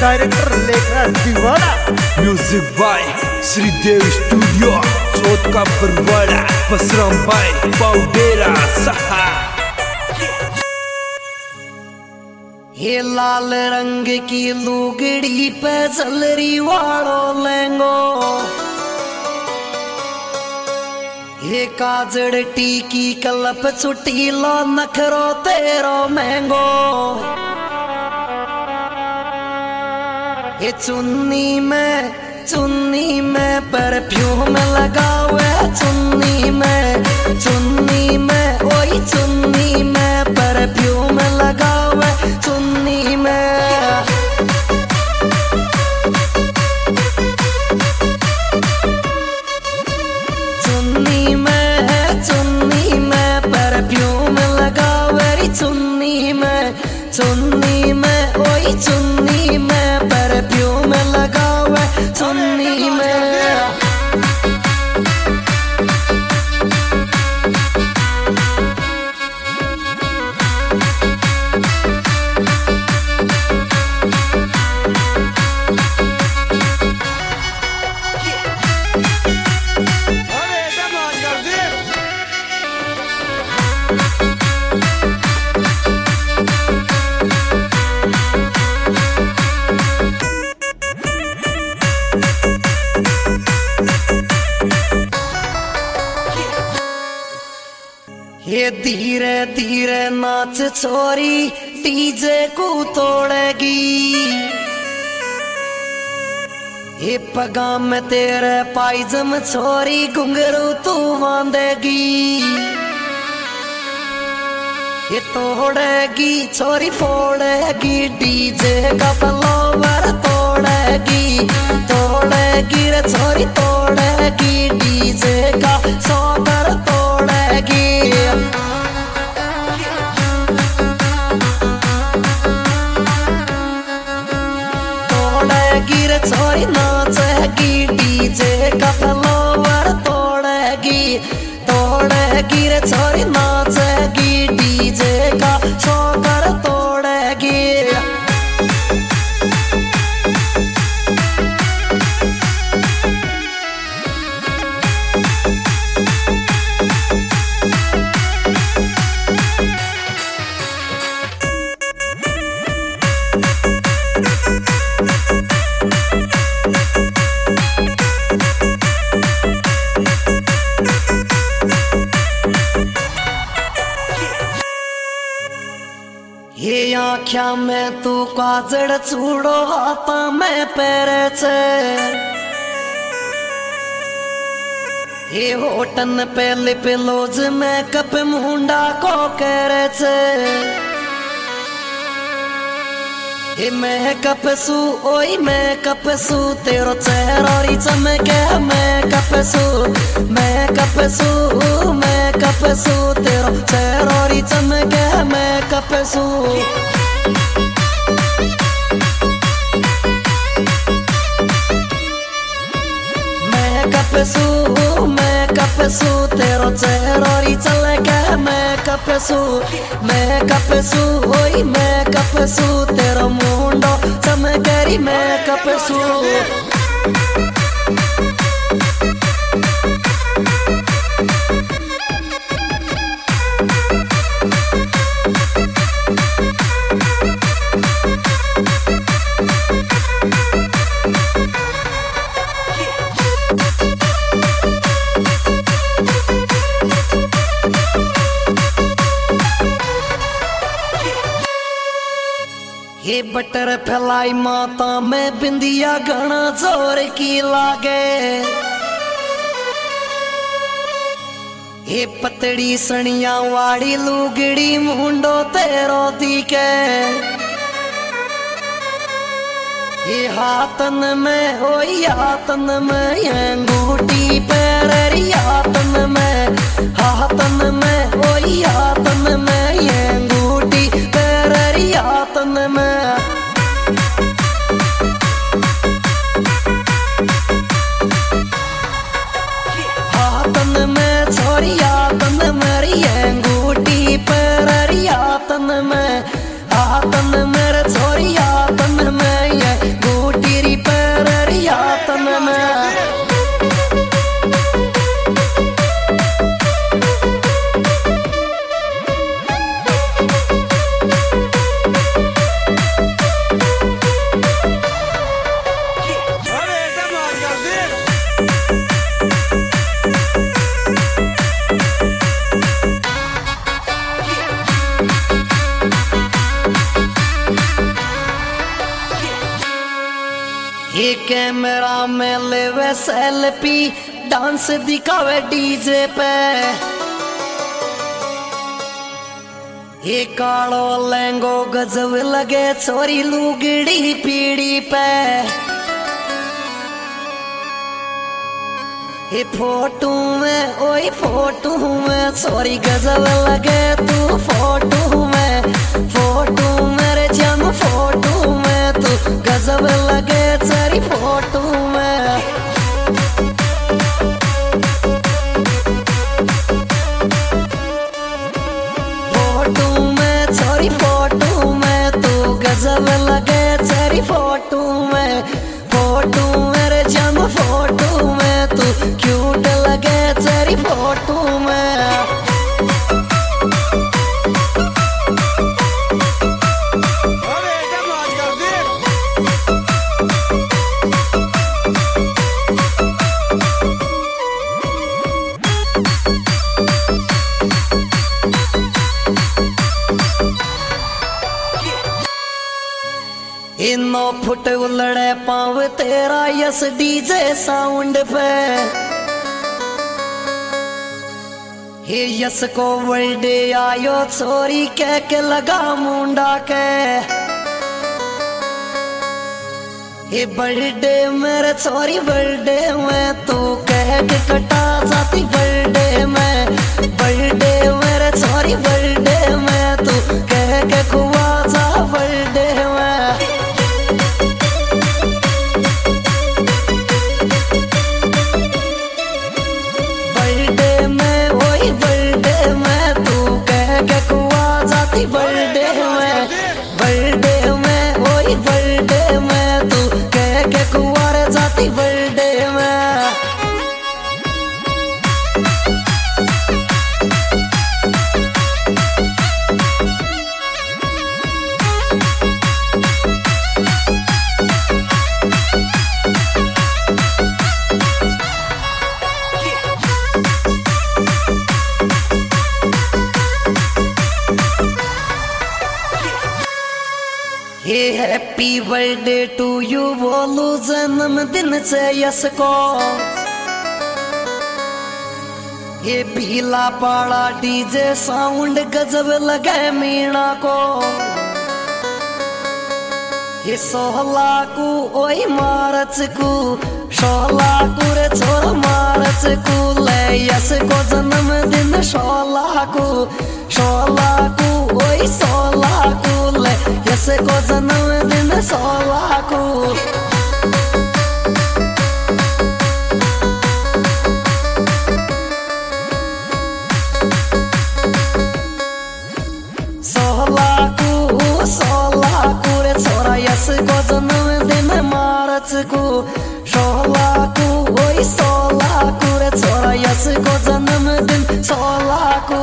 Director Lekhraj Deewana. Music by Shridev studio, Chauth ka Barwada, Basram भाई पाउडेरा सहा। ये लाल रंग की लुगड़ी पे जलरी वालो लेंगो, ये काजड़ टीकी कलप चुटीलो नखरो तेरो महंगो। ये चुन्नी में परफ्यूम लगावे, चुन्नी में ओई चुन्नी में परफ्यूम लगावे, चुन्नी में। चुन्नी में परफ्यूम लगावे, चुन्नी में ओई चुन्नी में परफ्यूम लगावे, चुन्नी में। ये धीरे धीरे नाच छोरी डीजे को तोड़ेगी, ये पगाम में तेरे पायजम छोरी घुंघरू तू बांधेगी। ये तोड़ेगी छोरी फोड़ेगी, डीजे का फ्लावर तोड़ेगी रे छोरी तोड़ेगी, डीजे का सॉकर तोड़ेगी। तोड़ेगी रे छोरी नाचेगी, डीजे का फ्लावर तोड़ेगी रे छोरी नाचेगी, डीजे का सॉकर तोड़ेगी। ये आँख्या में तू काजड़ चूड़ो, हाथा में पैरे छे, ये होटन पे लिप लोज में कप मुंडा को करे छे। ये मेकअप सू ओई मेकअप सू तेरो चेहरा चमके, मेकअप सू तेरो चेहरा चमके, मेकअप सू। मेकअप सू तेरो चेहरा चमके, मेकअप सू ओई मेकअप सू तेरो मुंडो चमकेरी, मेकअप सू। ये बटर फैलाई माता में बिंदिया घना जोर की लागे, ये पतड़ी सनिया वाड़ी लुगड़ी मुंडो तेरो दिखे। ये हाथन में ओई हाथन में अंगूठी पैरी, हाथन में ओई हाथन में अंगूठी पैरी, हाथन में। हाथन में छोरी हाथन मेरी अंगूठी पैरी, हाथन में मेरे छोरी हाथन में ये कैमरा में लेवे सेल्फी डांस दिखावे डीजे पे ये कालो लहंगो गजब लगे छोरी लुगड़ी पीड़ी पे ये फोटो में ओए फोटो में छोरी गजब लगे तू फोटो मेरे जम फोटो में तू गजब लगे तेरी फोटो में फोटो में तू गजब लगे तेरी फोटो में फोटो मेरे जम फोटो में तू क्यूट लगे तेरी फोटो में इनो फुट उलड़े पाव तेरा यस डीजे साउंड पे हे यस को बर्थडे आयो छोरी कह के लगा मुंडा के हे बर्थडे मेरे छोरी बर्थडे में तू कह के कटा जाती बर्थडे मेरे छोरी बर्थडे में तू कह के खुआ जा बर्थडे में बर्थडे में वही बर्थडे में तू कह के कुंवारे जाती बर्थडे में ये हैप्पी बर्थडे टू यू बोलू जन्मदिन से यस को ये भीला पाड़ा डीजे साउंड गजब लगे मीणा को ये 16 को ओई मार्च को 16 को रे छोर मार्च को ले यस को जन्मदिन 16 को ओई 16 को ले यस को जन्मदिन 16 को 16 को रे छोरा यस को जन्मदिन मार्च को 16 को ओई 16 को रे छोरा यस को जन्मदिन 16 को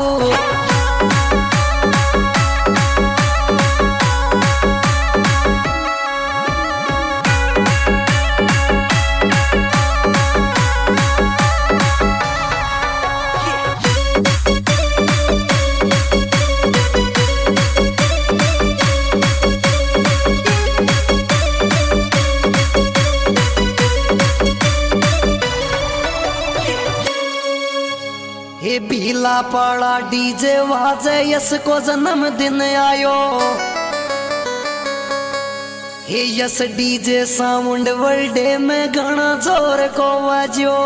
हे भीला पाड़ा डीजे वाजे यस को जन्मदिन आयो हे यस डीजे साउंड बर्थडे में घना जोर को वाजो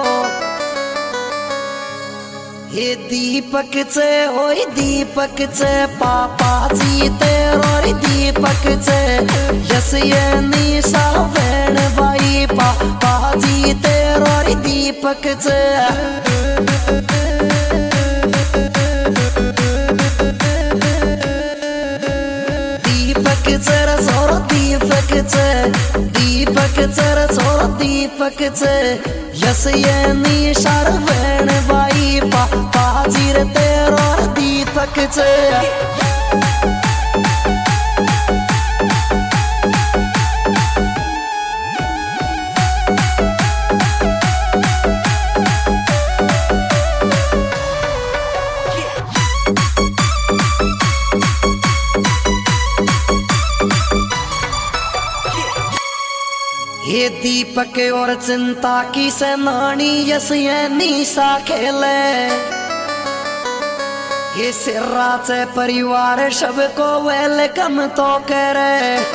हे दीपक चे ओए दीपक चे पापा जी तेरो दीपक चे यस ये निशा बहन भाई पापा जी तेरो दीपक चे दीपक चे यस ये निशार बहन भाई पापा जी रे तेरो दीपक चे ये दीपक और चिंता की सेनानी यस ये निशा खेले ये सिर्रा से परिवार सबको वेलकम तो करे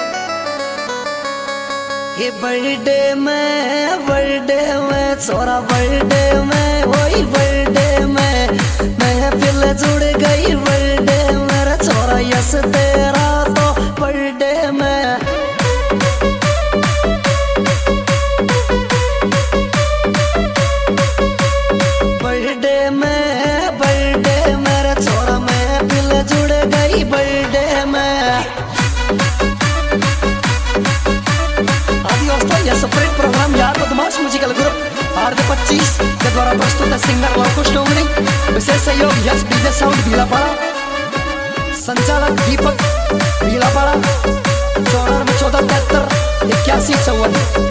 ये बर्थडे में छोरा बर्थडे में वही बर्थडे में महफिल जुड़ गई बर्थडे मेरा छोरा यस तेरा तो बर्थडे में बर्थडे मेरा छोरा महफिल जुड़ गई बर्थडे में। यह सेपरेट प्रोग्राम यार बदमाश म्यूजिकल ग्रुप आर्द 25 के द्वारा प्रस्तुत है सिंगर लवकुश डोंगरी। विशेष सहयोग यस डीजे साउंड भीलापाड़ा, संचालक दीपक भीलापाड़ा, 94 14 73 81 54।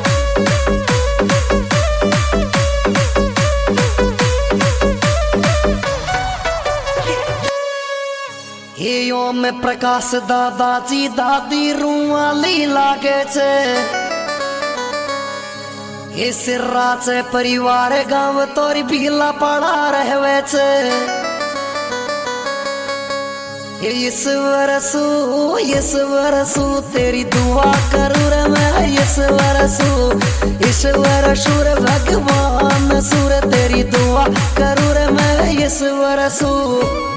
यो में प्रकाश दादाजी दादी रुआली लागे छे ये सिर्रा से परिवार गाँव तोरी भीलापाड़ा रहवे छे इस वरसू तेरी दुआ करूँ रे मैं इस वरसू रे भगवान सूर तेरी दुआ करूँ रे मैं इस वरसू।